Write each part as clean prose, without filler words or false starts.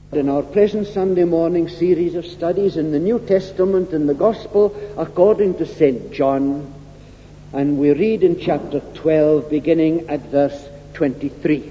In our present Sunday morning series of studies in the New Testament and the Gospel according to St. John, and we read in chapter 12 beginning at verse 23.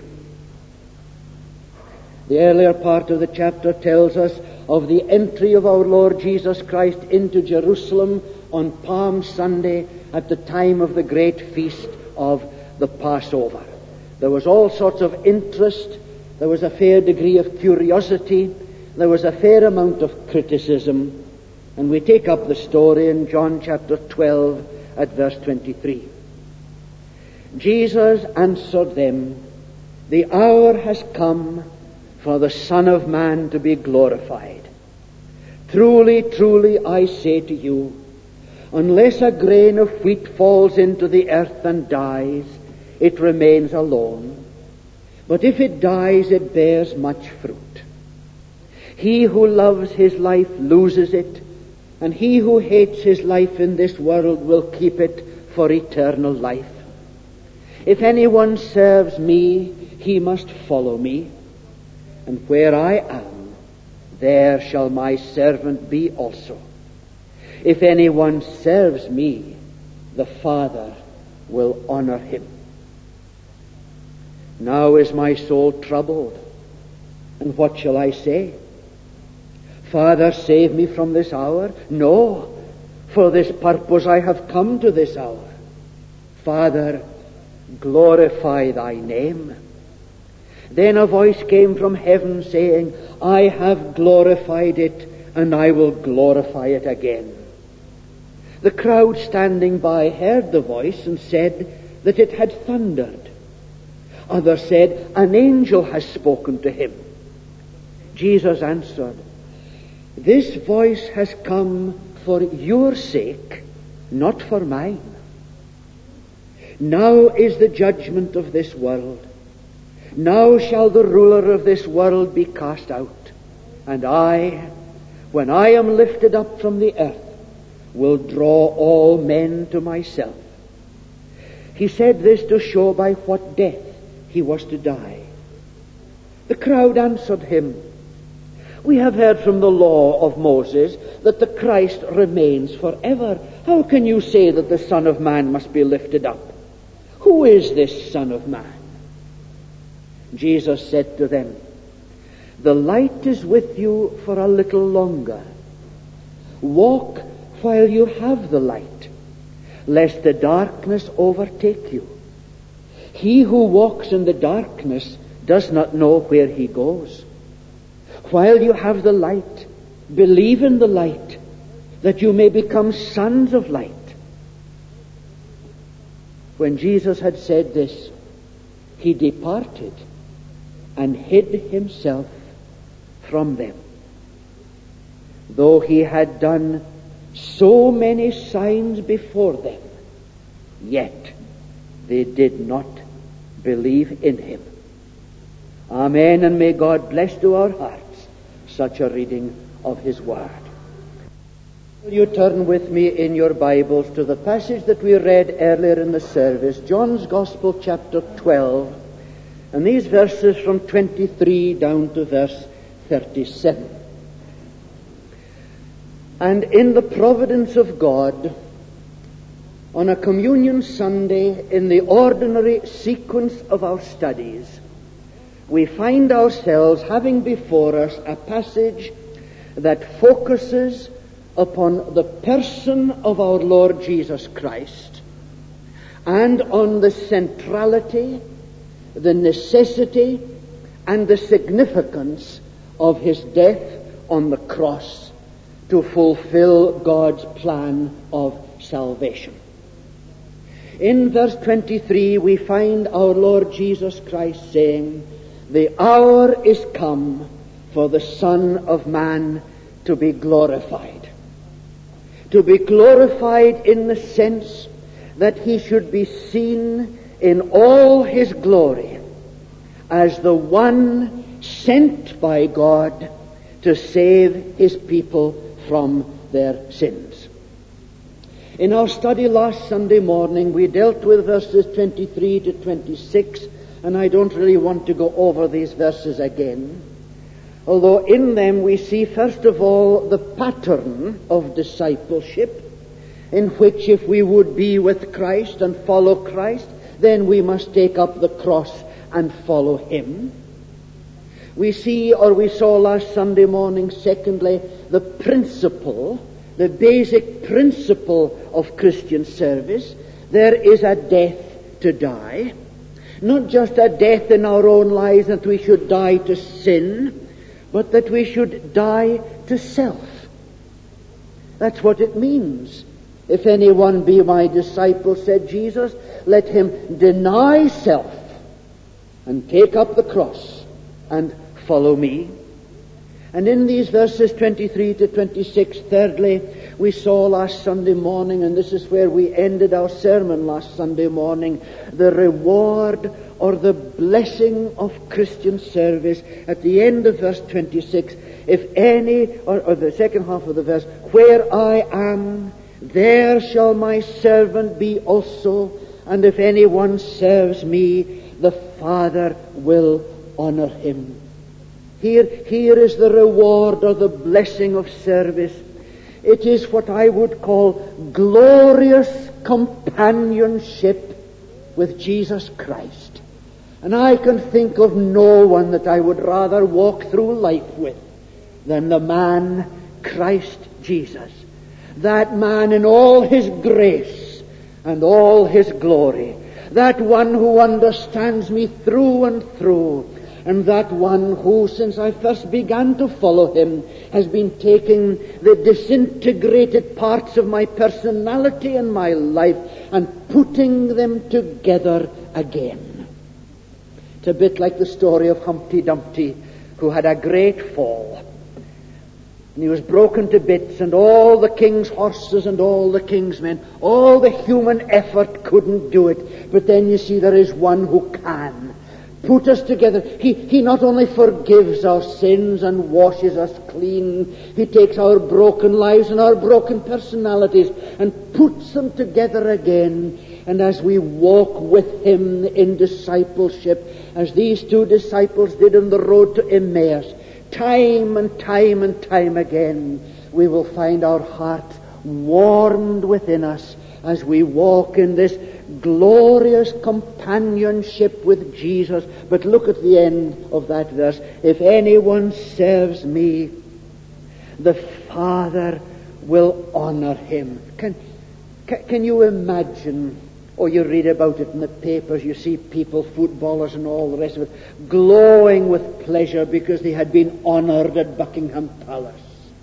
The earlier part of the chapter tells us of the entry of our Lord Jesus Christ into Jerusalem on Palm Sunday at the time of the great feast of the Passover. There was all sorts of interest. There was a fair degree of curiosity. There was a fair amount of criticism. And we take up the story in John chapter 12 at verse 23. Jesus answered them, "The hour has come for the Son of Man to be glorified. Truly, truly, I say to you, unless a grain of wheat falls into the earth and dies, it remains alone. But if it dies, it bears much fruit. He who loves his life loses it, and he who hates his life in this world will keep it for eternal life. If anyone serves me, he must follow me, and where I am, there shall my servant be also. If anyone serves me, the Father will honor him. Now is my soul troubled, and what shall I say? Father, save me from this hour? No, for this purpose I have come to this hour. Father, glorify thy name." Then a voice came from heaven saying, "I have glorified it, and I will glorify it again." The crowd standing by heard the voice and said that it had thundered. Others said, "An angel has spoken to him." Jesus answered, "This voice has come for your sake, not for mine. Now is the judgment of this world. Now shall the ruler of this world be cast out. And I, when I am lifted up from the earth, will draw all men to myself." He said this to show by what death he was to die. The crowd answered him, "We have heard from the law of Moses that the Christ remains forever. How can you say that the Son of Man must be lifted up? Who is this Son of Man?" Jesus said to them, "The light is with you for a little longer. Walk while you have the light, lest the darkness overtake you. He who walks in the darkness does not know where he goes. While you have the light, believe in the light, that you may become sons of light." When Jesus had said this, he departed and hid himself from them. Though he had done so many signs before them, yet they did not believe in him. Amen, and may God bless to our hearts such a reading of his word. Will you turn with me in your Bibles to the passage that we read earlier in the service, John's Gospel chapter 12, and these verses from 23 down to verse 37. And in the providence of God, on a Communion Sunday, in the ordinary sequence of our studies, we find ourselves having before us a passage that focuses upon the person of our Lord Jesus Christ and on the centrality, the necessity, and the significance of his death on the cross to fulfill God's plan of salvation. In verse 23 we find our Lord Jesus Christ saying, "The hour is come for the Son of Man to be glorified." To be glorified in the sense that he should be seen in all his glory as the one sent by God to save his people from their sins. In our study last Sunday morning, we dealt with verses 23 to 26, and I don't really want to go over these verses again. although in them we see first of all the pattern of discipleship, in which if we would be with Christ and follow Christ, then we must take up the cross and follow Him. We see, or we saw last Sunday morning, secondly, the principle, the basic principle of Christian service. There is a death to die. Not just a death in our own lives that we should die to sin, but that we should die to self. That's what it means. If anyone be my disciple, said Jesus, let him deny self and take up the cross and follow me. And in these verses 23 to 26, thirdly, we saw last Sunday morning, and this is where we ended our sermon last Sunday morning, the reward or the blessing of Christian service. At the end of verse 26, if any, or the second half of the verse, where I am, there shall my servant be also, and if anyone serves me, the Father will honor him. Here is the reward or the blessing of service. It is what I would call glorious companionship with Jesus Christ. And I can think of no one that I would rather walk through life with than the man Christ Jesus. That man in all his grace and all his glory. That one who understands me through and through. And that one who, since I first began to follow him, has been taking the disintegrated parts of my personality and my life and putting them together again. It's a bit like the story of Humpty Dumpty, who had a great fall. And he was broken to bits, and all the king's horses and all the king's men, all the human effort couldn't do it. But then you see there is one who can put us together. He not only forgives our sins and washes us clean, He takes our broken lives and our broken personalities and puts them together again. And as we walk with Him in discipleship, as these two disciples did on the road to Emmaus, time and time and time again, we will find our heart warmed within us as we walk in this glorious companionship with Jesus. But look at the end of that verse. If anyone serves me, the Father will honor him. Can you imagine, or you read about it in the papers, you see people, footballers and all the rest of it, glowing with pleasure because they had been honored at Buckingham Palace.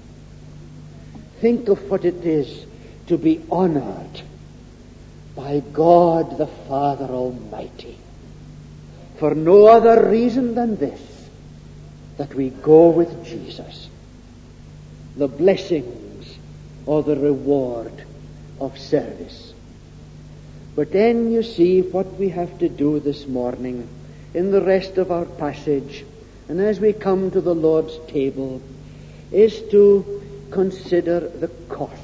Think of what it is to be honored by God the Father Almighty, for no other reason than this, that we go with Jesus. The blessings or the reward of service. But then you see what we have to do this morning in the rest of our passage, and as we come to the Lord's table, is to consider the cost.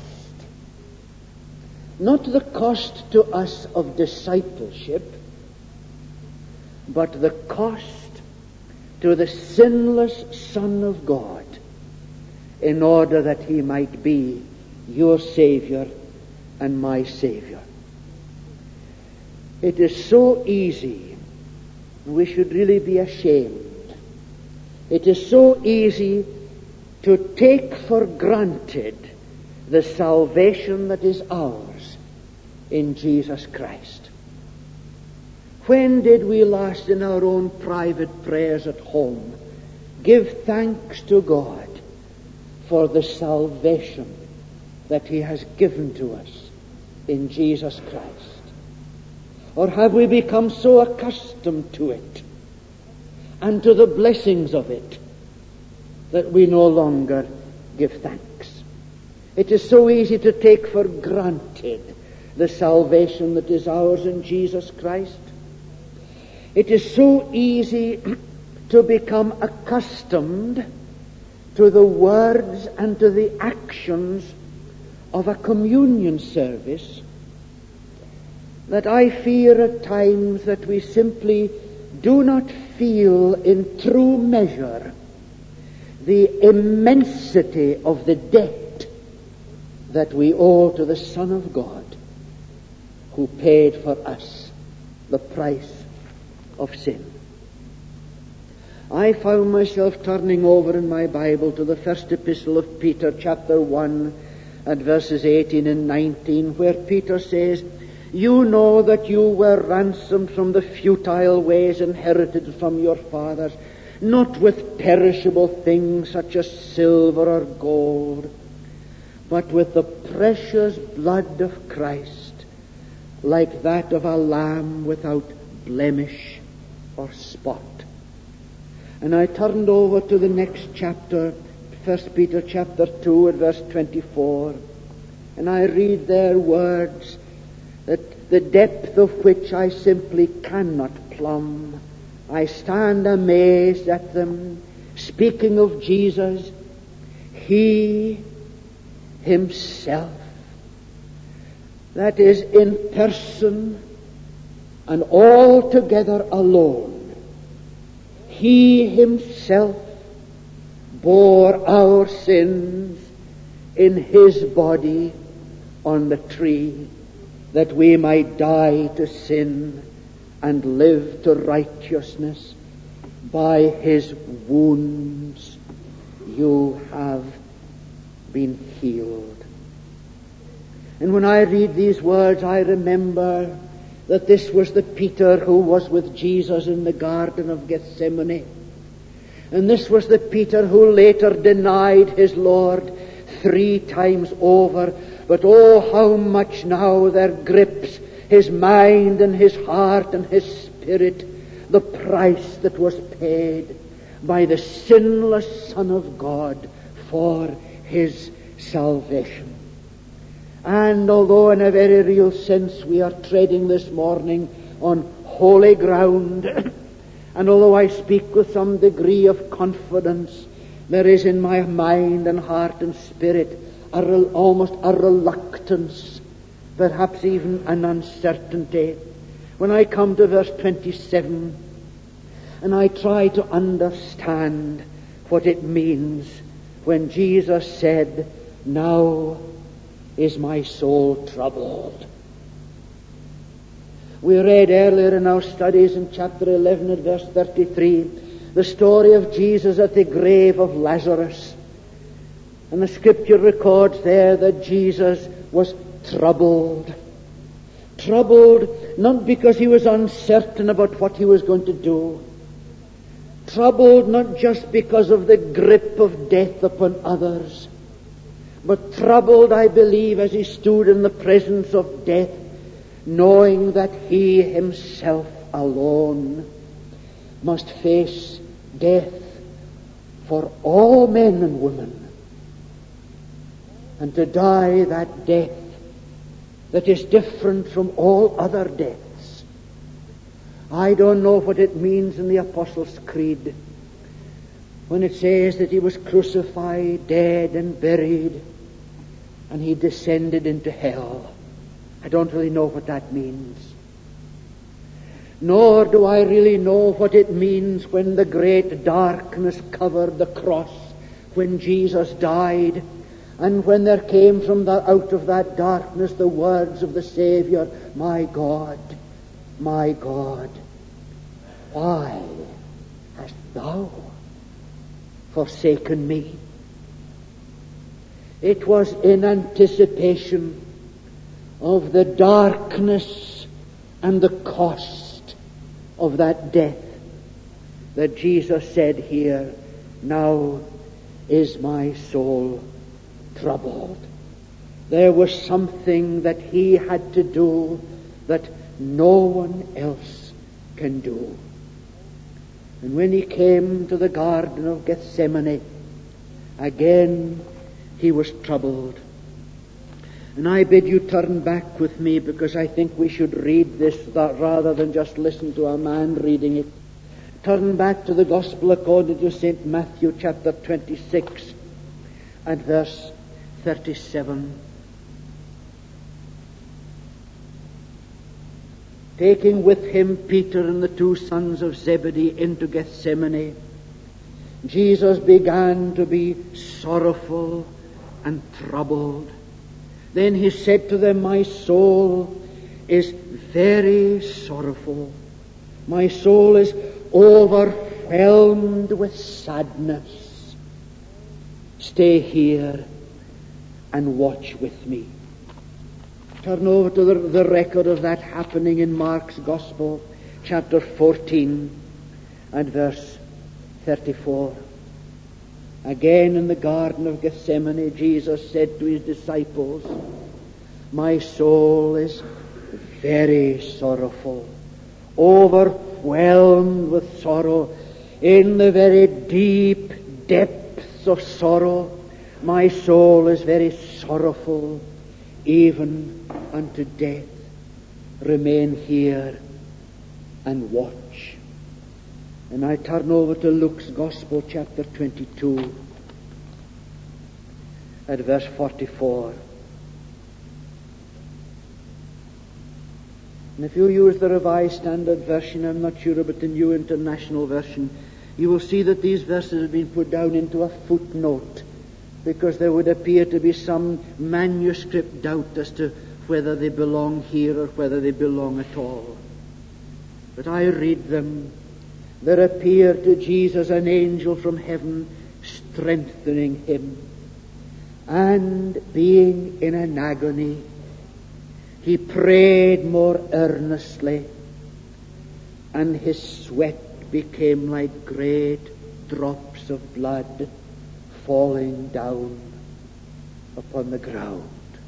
Not the cost to us of discipleship, but the cost to the sinless Son of God, in order that He might be your Savior and my Savior. It is so easy, we should really be ashamed. It is so easy to take for granted the salvation that is ours in Jesus Christ. When did we last in our own private prayers at home give thanks to God for the salvation that He has given to us in Jesus Christ? Or have we become so accustomed to it and to the blessings of it that we no longer give thanks? It is so easy to take for granted the salvation that is ours in Jesus Christ. It is so easy to become accustomed to the words and to the actions of a communion service that I fear at times that we simply do not feel in true measure the immensity of the debt that we owe to the Son of God, who paid for us the price of sin. I found myself turning over in my Bible to the first epistle of Peter, chapter 1, and verses 18 and 19, where Peter says, "You know that you were ransomed from the futile ways inherited from your fathers, not with perishable things such as silver or gold, but with the precious blood of Christ, like that of a lamb without blemish or spot." And I turned over to the next chapter, 1 Peter chapter 2 and verse 24, and I read there words that the depth of which I simply cannot plumb. I stand amazed at them, speaking of Jesus, He Himself, that is, in person and altogether alone. He Himself bore our sins in His body on the tree, that we might die to sin and live to righteousness. By His wounds you have been healed. And when I read these words, I remember that this was the Peter who was with Jesus in the Garden of Gethsemane. And this was the Peter who later denied his Lord 3 times over. But oh, how much now there grips his mind and his heart and his spirit the price that was paid by the sinless Son of God for his salvation. And although in a very real sense we are treading this morning on holy ground, and although I speak with some degree of confidence, there is in my mind and heart and spirit almost a reluctance, perhaps even an uncertainty, when I come to verse 27 and I try to understand what it means when Jesus said, "Now is my soul troubled." We read earlier in our studies in chapter 11 and verse 33 the story of Jesus at the grave of Lazarus. And the scripture records there that Jesus was troubled. Troubled not because he was uncertain about what he was going to do. Troubled not just because of the grip of death upon others, but troubled, I believe, as he stood in the presence of death, knowing that he himself alone must face death for all men and women, and to die that death that is different from all other deaths. I don't know what it means in the Apostles' Creed when it says that he was crucified, dead, and buried, and he descended into hell. I don't really know what that means. Nor do I really know what it means when the great darkness covered the cross when Jesus died, and when there came from out of that darkness the words of the Savior, my God, why hast thou forsaken me?" It was in anticipation of the darkness and the cost of that death that Jesus said here, "Now is my soul troubled." There was something that he had to do that no one else can do. And when he came to the Garden of Gethsemane, again he was troubled. And I bid you turn back with me, because I think we should read this rather than just listen to a man reading it. Turn back to the Gospel according to St. Matthew chapter 26 and verse 37. Taking with him Peter and the 2 sons of Zebedee into Gethsemane, Jesus began to be sorrowful and troubled. Then he said to them, my soul is very sorrowful. My soul is overwhelmed with sadness. Stay here and watch with me. Turn over to the record of that happening in Mark's Gospel, chapter 14 and verse 34. Again in the Garden of Gethsemane, Jesus said to his disciples, my soul is very sorrowful, overwhelmed with sorrow, in the very deep depths of sorrow. My soul is very sorrowful, even unto death. Remain here and watch. And I turn over to Luke's Gospel, chapter 22, at verse 44. And if you use the Revised Standard Version, I'm not sure about the New International Version, you will see that these verses have been put down into a footnote, because there would appear to be some manuscript doubt as to whether they belong here or whether they belong at all. But I read them. There appeared to Jesus an angel from heaven, strengthening him. And being in an agony, he prayed more earnestly, and his sweat became like great drops of blood falling down upon the ground.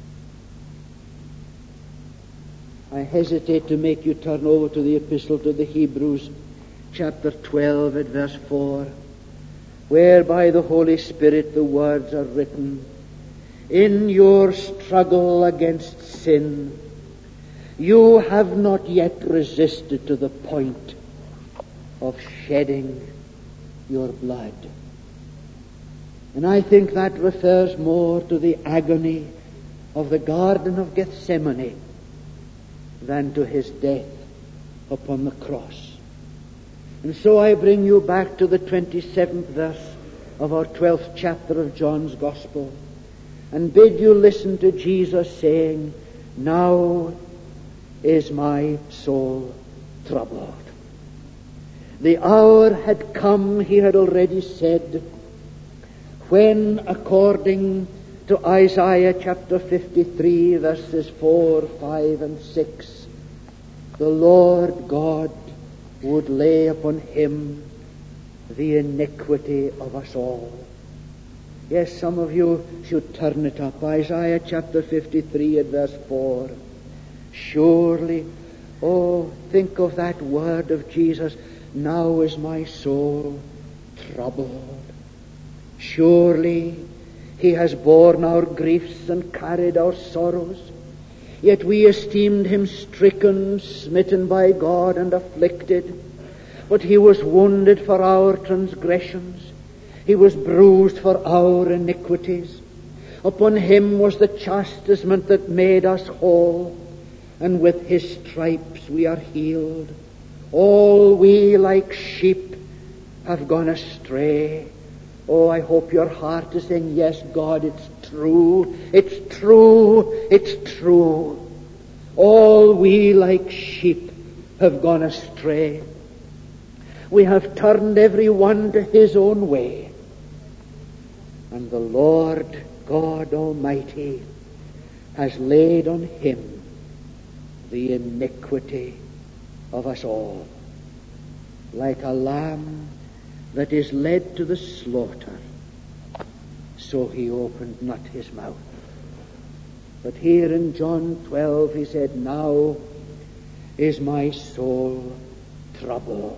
I hesitate to make you turn over to the Epistle to the Hebrews, chapter 12 at verse 4, where by the Holy Spirit the words are written, in your struggle against sin, you have not yet resisted to the point of shedding your blood. And I think that refers more to the agony of the Garden of Gethsemane than to his death upon the cross. And so I bring you back to the 27th verse of our 12th chapter of John's Gospel, and bid you listen to Jesus saying, now is my soul troubled. The hour had come, he had already said, when, according to Isaiah chapter 53, verses 4, 5, and 6, the Lord God would lay upon him the iniquity of us all. Yes, some of you should turn it up. Isaiah chapter 53 at verse 4. Surely, oh, think of that word of Jesus, now is my soul troubled. Surely he has borne our griefs and carried our sorrows. Yet we esteemed him stricken, smitten by God, and afflicted. But he was wounded for our transgressions. He was bruised for our iniquities. Upon him was the chastisement that made us whole, and with his stripes we are healed. All we like sheep have gone astray. Oh, I hope your heart is saying, yes, God, it's true. It's true. It's true. All we like sheep have gone astray. We have turned every one to his own way. And the Lord God Almighty has laid on him the iniquity of us all. Like a lamb that is led to the slaughter, so he opened not his mouth. But here in John 12 he said, now is my soul troubled.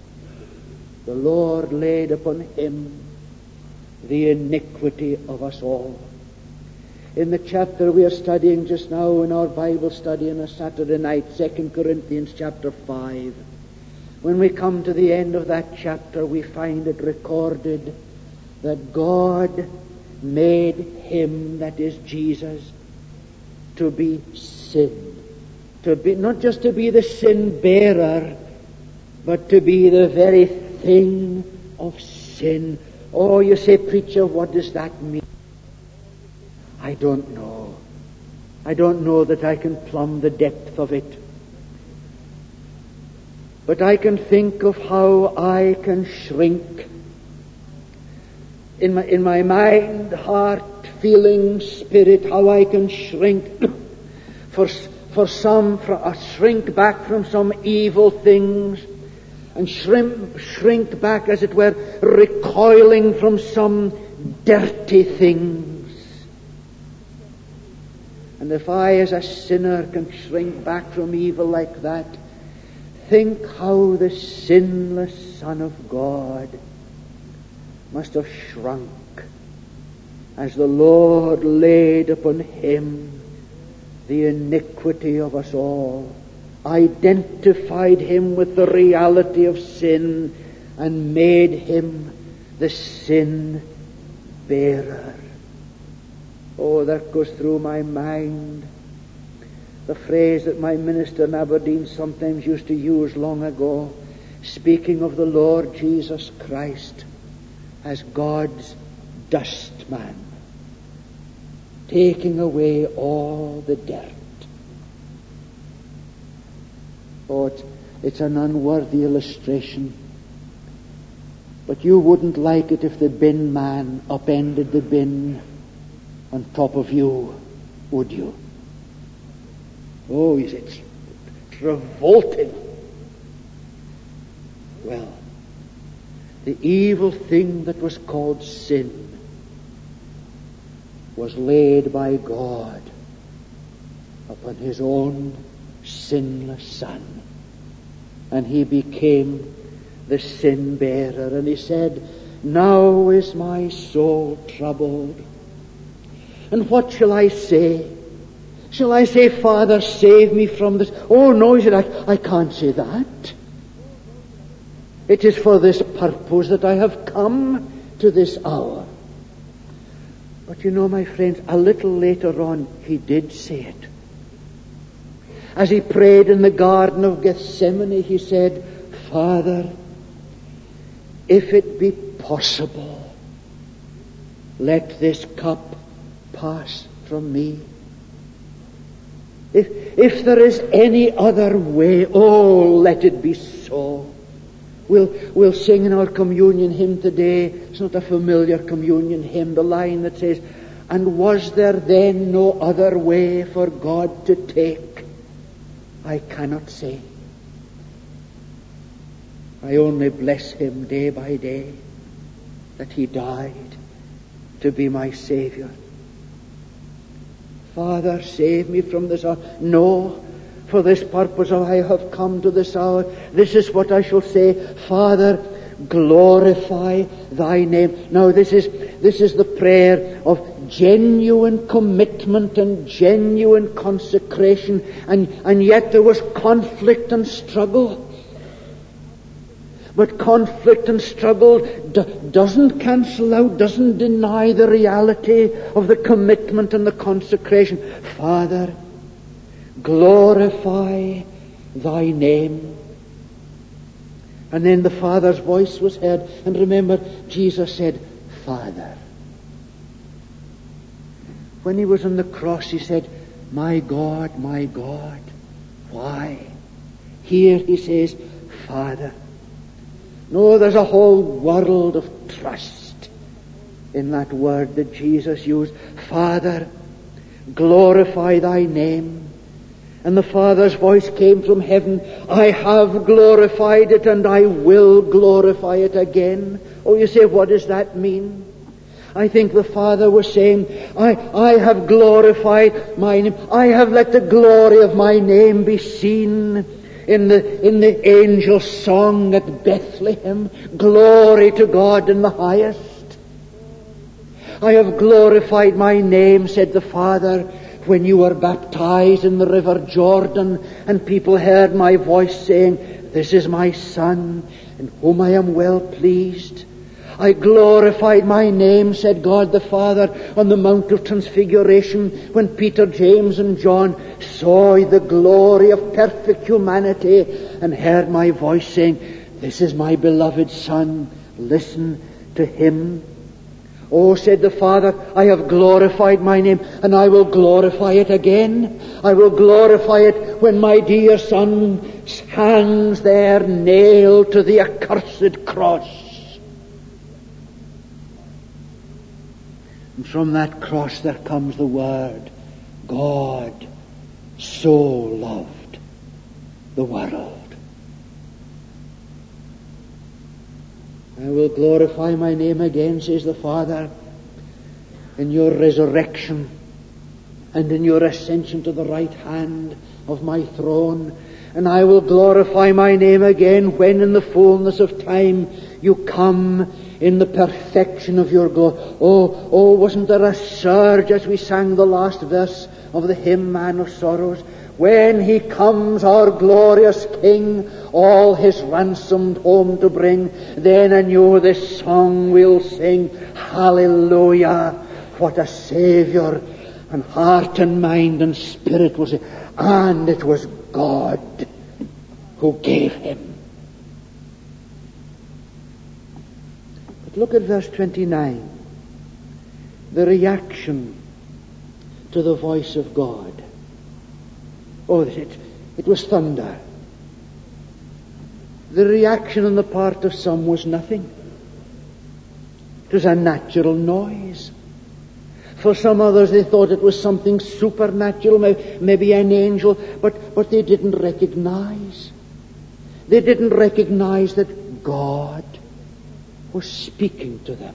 The Lord laid upon him the iniquity of us all. In the chapter we are studying just now in our Bible study on a Saturday night, 2 Corinthians chapter 5, when we come to the end of that chapter, we find it recorded that God made him, that is Jesus, to be sin. To be, not just to be the sin bearer, but to be the very thing of sin. Oh, you say, preacher, what does that mean? I don't know. I don't know that I can plumb the depth of it. But I can think of how I can shrink in my mind, heart, feeling, spirit, how I can shrink shrink back from some evil things, and shrink back, as it were, recoiling from some dirty things. And if I, as a sinner, can shrink back from evil like that, think how the sinless Son of God must have shrunk as the Lord laid upon him the iniquity of us all, identified him with the reality of sin, and made him the sin bearer. Oh, that goes through my mind the phrase that my minister in Aberdeen sometimes used to use long ago, speaking of the Lord Jesus Christ as God's dustman, taking away all the dirt. Oh, it's an unworthy illustration. But you wouldn't like it if the bin man upended the bin on top of you, would you? Oh, it's revolting. Well, the evil thing that was called sin was laid by God upon his own sinless Son, and he became the sin bearer. And he said, now is my soul troubled, and what shall I say? Shall I say, Father, save me from this? Oh no, he said, I can't say that. It is for this purpose that I have come to this hour. But you know, my friends, a little later on, he did say it. As he prayed in the Garden of Gethsemane, he said, Father, if it be possible, let this cup pass from me. If there is any other way, oh, let it be so. We'll sing in our communion hymn today. It's not a familiar communion hymn, the line that says, and was there then no other way for God to take? I cannot say. I only bless him day by day that he died to be my Savior. Father, save me from this hour. No, for this purpose I have come to this hour. This is what I shall say. Father, glorify thy name. Now this is the prayer of genuine commitment and genuine consecration, and yet there was conflict and struggle. But conflict and struggle doesn't cancel out, doesn't deny the reality of the commitment and the consecration. Father, glorify thy name. And then the Father's voice was heard. And remember, Jesus said, Father. When he was on the cross, he said, my God, why? Here he says, Father. No, there's a whole world of trust in that word that Jesus used. Father, glorify thy name. And the Father's voice came from heaven. I have glorified it, and I will glorify it again. Oh, you say, what does that mean? I think the Father was saying, I have glorified my name. I have let the glory of my name be seen in the angel song at Bethlehem. Glory to God in the highest. I have glorified my name, said the Father, when you were baptized in the river Jordan, and people heard my voice saying, this is my Son, in whom I am well pleased. I glorified my name, said God the Father, on the Mount of Transfiguration, when Peter, James, and John saw the glory of perfect humanity and heard my voice saying, this is my beloved Son, listen to to him. Oh, said the Father, I have glorified my name, and I will glorify it again. I will glorify it when my dear Son hangs there nailed to the accursed cross. And from that cross there comes the word, God so loved the world. I will glorify my name again, says the Father, in your resurrection and in your ascension to the right hand of my throne. And I will glorify my name again when in the fullness of time you come in the perfection of your glory. Oh, wasn't there a surge as we sang the last verse of the hymn, Man of Sorrows? When he comes, our glorious King, all his ransomed home to bring, then anew this song we'll sing, Hallelujah, what a Saviour, and heart and mind and spirit was it, and it was God who gave him. But look at verse 29, the reaction to the voice of God. Oh, it was thunder. The reaction on the part of some was nothing. It was a natural noise. For some others they thought it was something supernatural, maybe an angel, but they didn't recognize. They didn't recognize that God was speaking to them.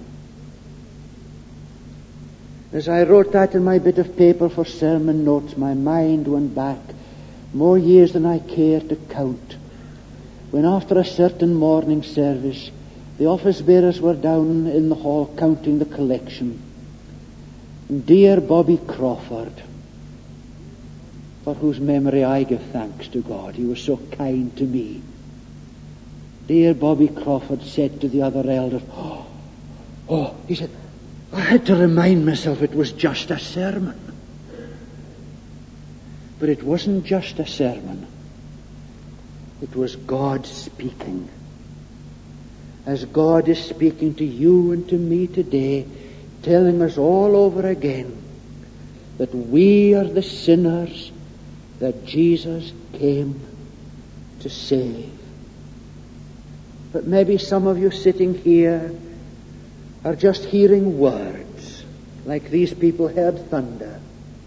As I wrote that in my bit of paper for sermon notes, my mind went back more years than I care to count, when after a certain morning service, the office bearers were down in the hall counting the collection. And dear Bobby Crawford, for whose memory I give thanks to God, he was so kind to me. Dear Bobby Crawford said to the other elders, he said, I had to remind myself it was just a sermon. But it wasn't just a sermon. It was God speaking. As God is speaking to you and to me today, telling us all over again that we are the sinners that Jesus came to save. But maybe some of you sitting here are just hearing words, like these people heard thunder.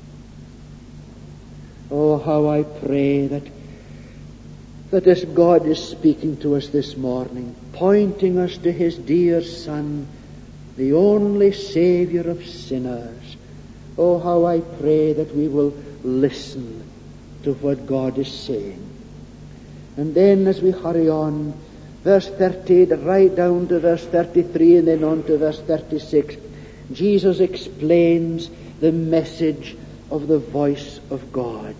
Oh, how I pray that as God is speaking to us this morning, pointing us to his dear Son, the only Saviour of sinners, oh, how I pray that we will listen to what God is saying. And then as we hurry on, verse 30, right down to verse 33 and then on to verse 36, Jesus explains the message of the voice of God.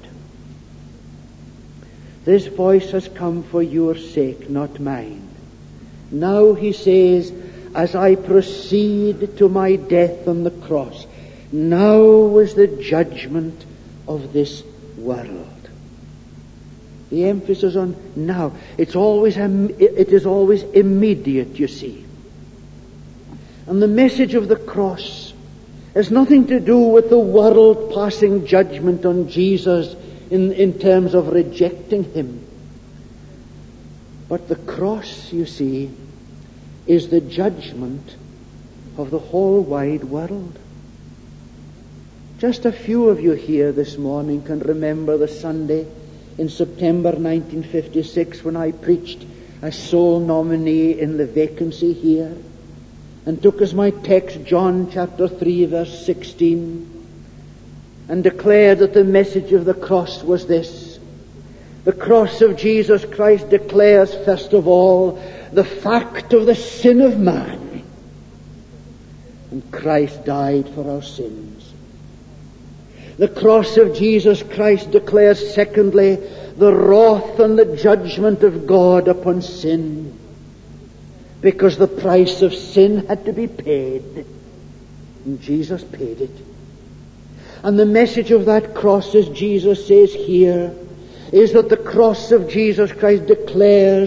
This voice has come for your sake, not mine. Now, he says, as I proceed to my death on the cross, now is the judgment of this world. The emphasis on now. It is always immediate, you see. And the message of the cross has nothing to do with the world passing judgment on Jesus in terms of rejecting him. But the cross, you see, is the judgment of the whole wide world. Just a few of you here this morning can remember the Sunday in September 1956 when I preached as sole nominee in the vacancy here and took as my text John chapter 3 verse 16 and declared that the message of the cross was this. The cross of Jesus Christ declares first of all the fact of the sin of man, and Christ died for our sins. The cross of Jesus Christ declares secondly the wrath and the judgment of God upon sin, because the price of sin had to be paid, and Jesus paid it. And the message of that cross, as Jesus says here, is that the cross of Jesus Christ declares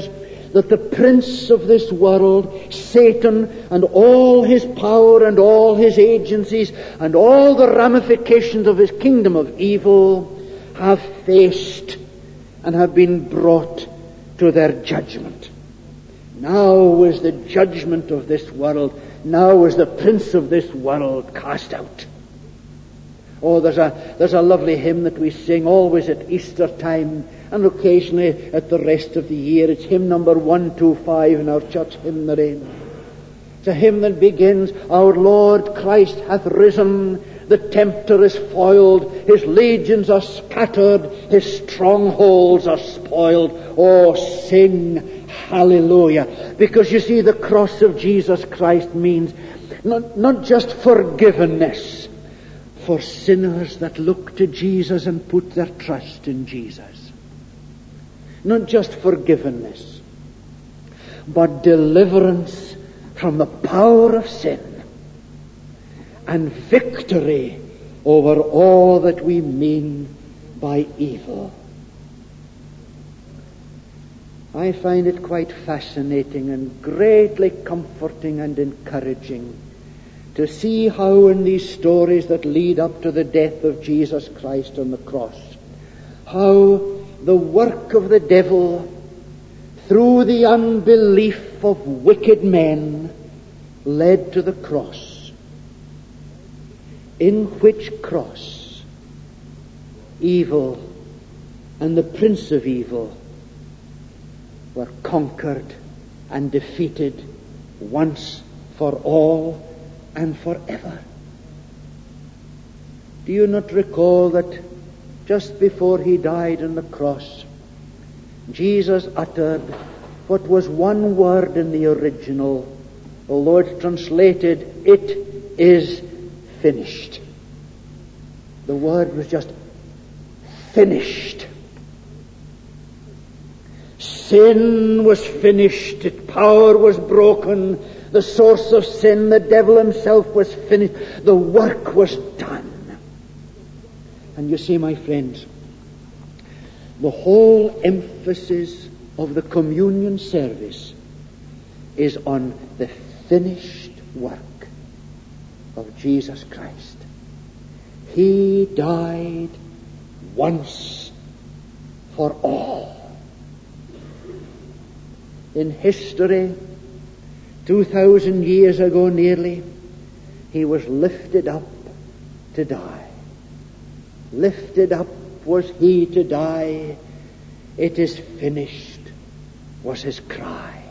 that the prince of this world, Satan, and all his power and all his agencies and all the ramifications of his kingdom of evil have faced and have been brought to their judgment. Now is the judgment of this world. Now is the prince of this world cast out. Oh, there's a lovely hymn that we sing always at Easter time and occasionally at the rest of the year. It's hymn number 125 in our church hymnary. It's a hymn that begins, Our Lord Christ hath risen, the tempter is foiled, his legions are scattered, his strongholds are spoiled. Oh, sing hallelujah. Because you see, the cross of Jesus Christ means not just forgiveness for sinners that look to Jesus and put their trust in Jesus. Not just forgiveness, but deliverance from the power of sin and victory over all that we mean by evil. I find it quite fascinating and greatly comforting and encouraging to see how in these stories that lead up to the death of Jesus Christ on the cross, how the work of the devil through the unbelief of wicked men led to the cross, in which cross evil and the prince of evil were conquered and defeated once for all and forever. Do you not recall that just before he died on the cross, Jesus uttered what was one word in the original, although it's translated, "It is finished." The word was just finished. Sin was finished. Its power was broken. The source of sin, the devil himself, was finished. The work was done. And you see, my friends, the whole emphasis of the communion service is on the finished work of Jesus Christ. He died once for all. In history, 2,000 years ago nearly, he was lifted up to die. Lifted up was he to die. It is finished was his cry.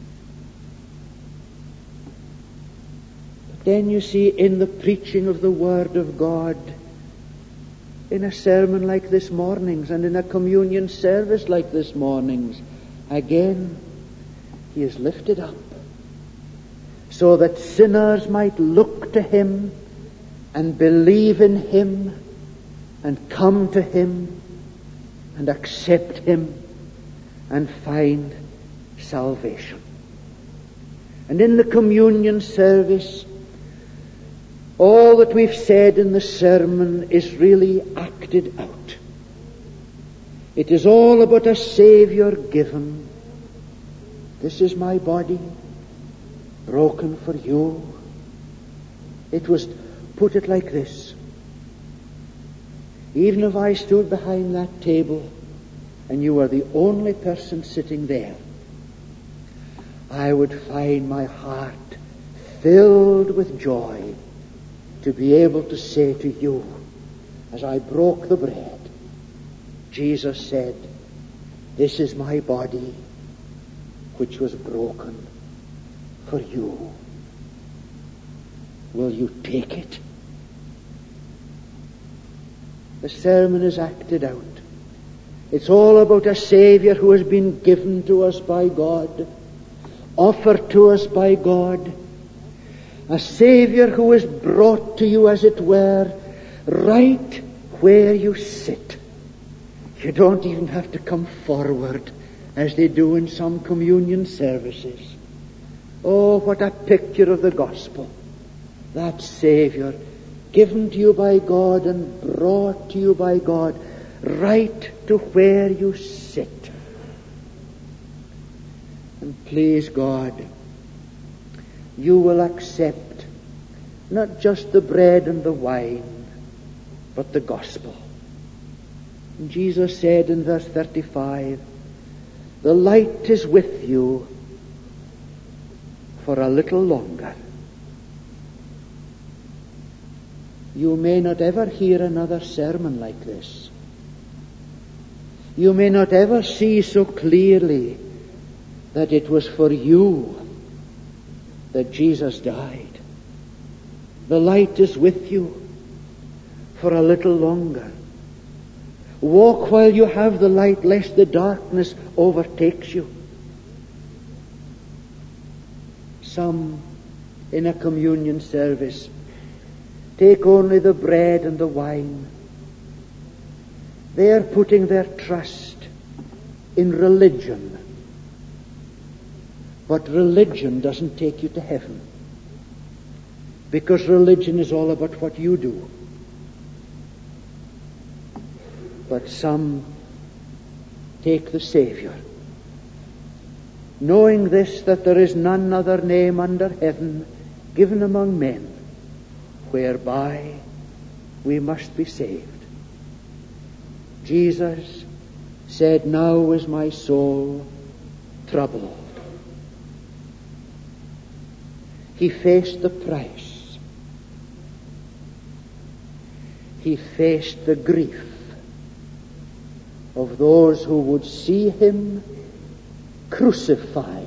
But then you see, in the preaching of the Word of God, in a sermon like this morning's and in a communion service like this morning's, again he is lifted up so that sinners might look to him and believe in him and come to him and accept him and find salvation. And in the communion service, all that we've said in the sermon is really acted out. It is all about a Savior given. This is my body, broken for you. It was, put it like this: even if I stood behind that table and you were the only person sitting there, I would find my heart filled with joy to be able to say to you, as I broke the bread, Jesus said, "This is my body which was broken for you. Will you take it?" The sermon is acted out. It's all about a Savior who has been given to us by God, offered to us by God, a Savior who is brought to you, as it were, right where you sit. You don't even have to come forward as they do in some communion services. Oh, what a picture of the gospel. That Savior given to you by God and brought to you by God right to where you sit. And please God, you will accept not just the bread and the wine, but the gospel. And Jesus said in verse 35, the light is with you for a little longer. You may not ever hear another sermon like this. You may not ever see so clearly that it was for you that Jesus died. The light is with you for a little longer. Walk while you have the light, lest the darkness overtakes you. Some in a communion service take only the bread and the wine. They are putting their trust in religion. But religion doesn't take you to heaven, because religion is all about what you do. But some take the Savior, knowing this, that there is none other name under heaven given among men whereby we must be saved. Jesus said, now is my soul troubled. He faced the price. He faced the grief of those who would see him crucified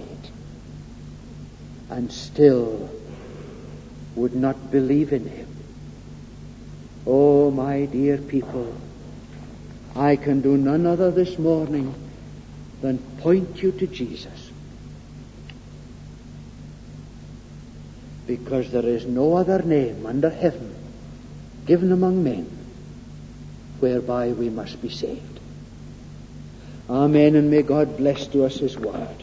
and still would not believe in him. Oh, my dear people, I can do none other this morning than point you to Jesus, because there is no other name under heaven given among men whereby we must be saved. Amen, and may God bless to us his word.